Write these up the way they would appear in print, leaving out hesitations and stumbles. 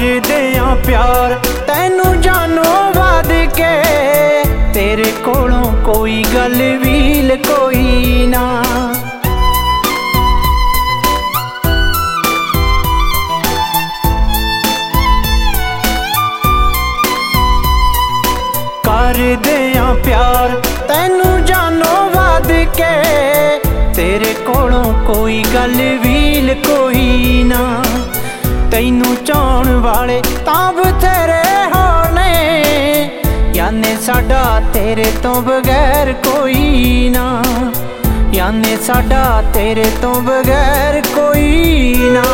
ਕਰਦੇ ਆਂ प्यार तैनू जानो वध के तेरे कोलों कोई गल वील कोई ना। ਕਰਦੇ ਆਂ प्यार तैनू जानो वध के तेरे कोलों कोई गल वील कोई ना। तैनू चाहण वाले तां बथेरे होने याने साडा तेरे तो बगैर कोई ना। याने साडा तेरे तो बगैर कोई ना।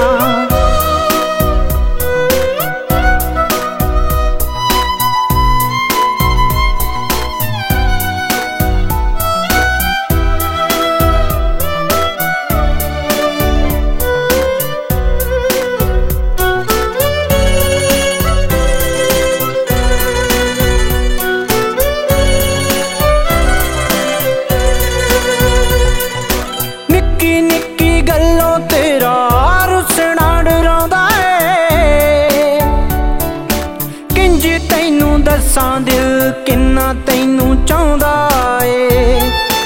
दसां दिल किन्ना तैनू चाहुंदा ए।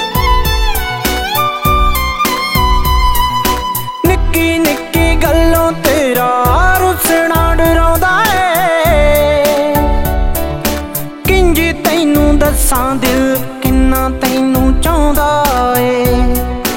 निक्की निक्की गल्लों तेरा रुसना डराउंदा ए। किंज तैनू दसां दिल किन्ना तैनू चाहुंदा ए।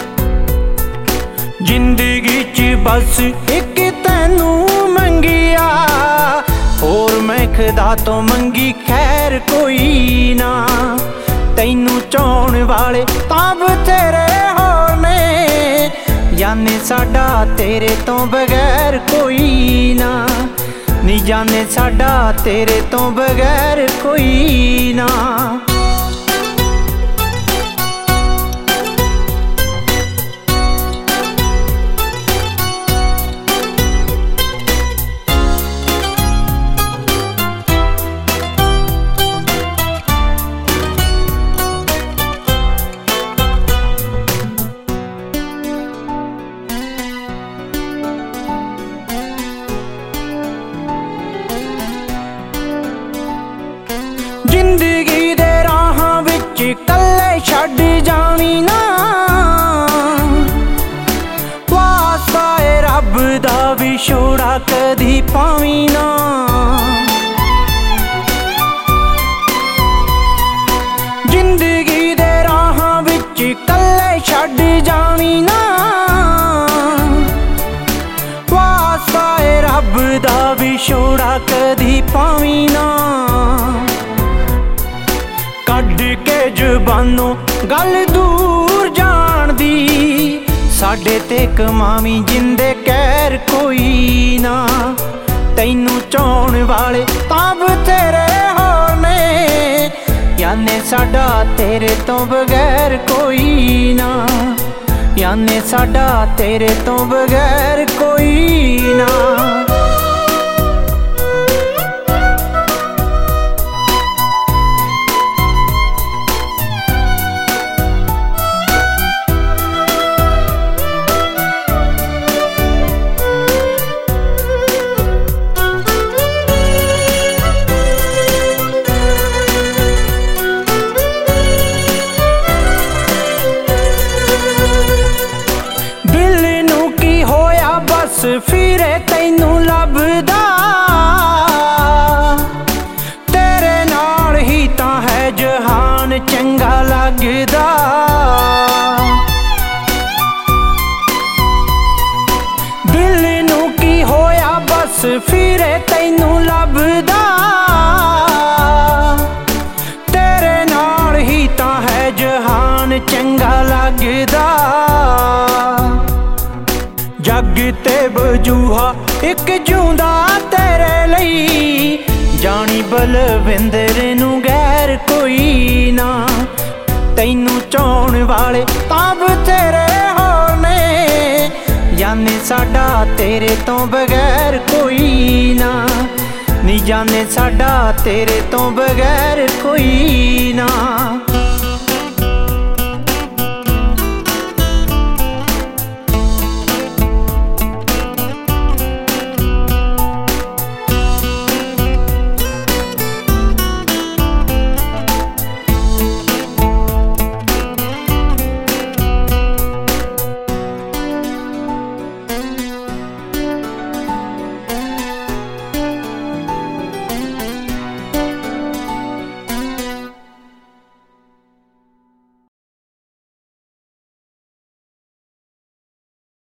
जिंदगी च बस एक तैनू मंगिया होर मैं खुदा तो मंगी खैर कोई ना। तैनू चाहण वाले तां बथेरे होने याने साडा तेरे तो बगैर कोई ना। नी जाने साडा तेरे तो बगैर कोई ना। जिंदगी दे राहां विच कल्ले छड्ड जावी ना। वास्ता ए रब दा विछोड़ा कदी पावी ना। जिंदगी दे राहां विच कल्ले छड्ड जावी ना। वास्ता ए रब दा विछोड़ा कदी पावी ना। कढ़ के जुबानों गल दूर जान दी साडे ते कमावी जिंदे कैर कोई ना। तैनू चाहण वाले तां बथेरे होने याने साडा तेरे तो बगैर कोई ना। याने साडा तेरे तो बगैर कोई ना। फिरे तैनू लभदा तेरे नाल ही तां है जहान चंगा लगदा। दिल नू की होया बस फिरे तैनू लभदा तेरे नाल ही तां है जहान चंगा लगदा। जग ते बजूहा एक जूंदा तेरे लई जानी बलविंदर नू गैर कोई ना। तैनू चाहण वाले तां बथेरे होने याने साडा तेरे तो बगैर कोई ना। नी जाने साडा तेरे तो बगैर कोई ना।